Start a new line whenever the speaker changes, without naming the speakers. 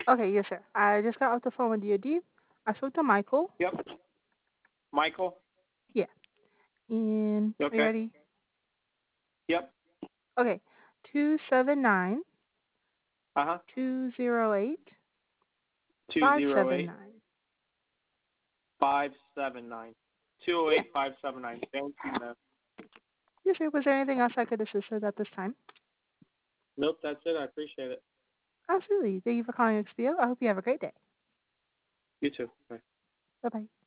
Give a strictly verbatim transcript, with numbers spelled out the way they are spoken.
Okay, yes, sir. I just got off the phone with D O D. I spoke to Michael.
Yep. Michael.
Yeah. And
You
are you
okay?
ready?
Yep.
Okay. Two seven nine
Uh huh.
two zero eight
Two
five
zero
seven
eight
nine.
five seven nine. Two zero
Yeah.
eight five seven nine. Thank you, man.
Yes, sir. Was there anything else I could assist with at this time?
Nope, that's it. I appreciate it.
Absolutely. Thank you for calling X B O. I hope you have a great day.
You too. Bye.
Bye bye.